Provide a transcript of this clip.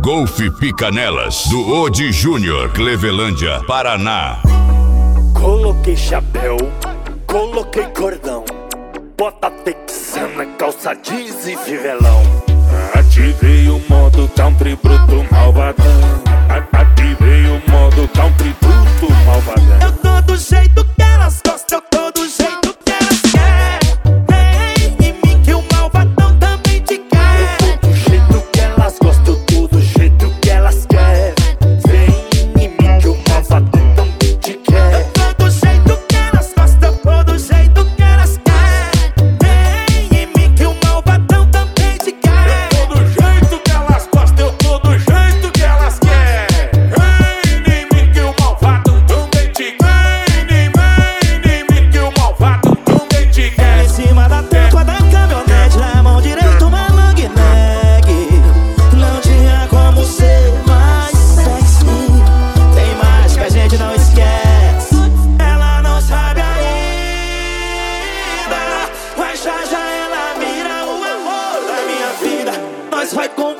Golf Picanelas, do Odi Júnior, Clevelândia, Paraná. Coloquei chapéu, coloquei cordão, bota texana, calça jeans e fivelão. Ativei o modo country bruto malvadão. Ativei o modo country bruto malvadão. Eu tô do jeito que elas gostam, eu tô do jeito que elas querem. Vem em mim que o malvadão também te quer. Eu tô do jeito que elas gostam, eu tô do jeito que elas querem. Vem em mim que o malvadão também te quer. Eu tô do jeito que elas gostam, eu tô do jeito que elas querem. Vem em mim que o malvadão também te quer. Eu tô do jeito que elas gostam, eu tô do jeito que elas querem. Vem em mim que o malvado também te quer. Vem em mim que o malvado também te quer. Em cima da tampa da caminhonete, na mão direita uma long neck. Não tinha como ser mais sexy. Tem mais que a gente não esquece. Ela não sabe ainda, mas já já ela vira o amor da minha vida. Nós vai com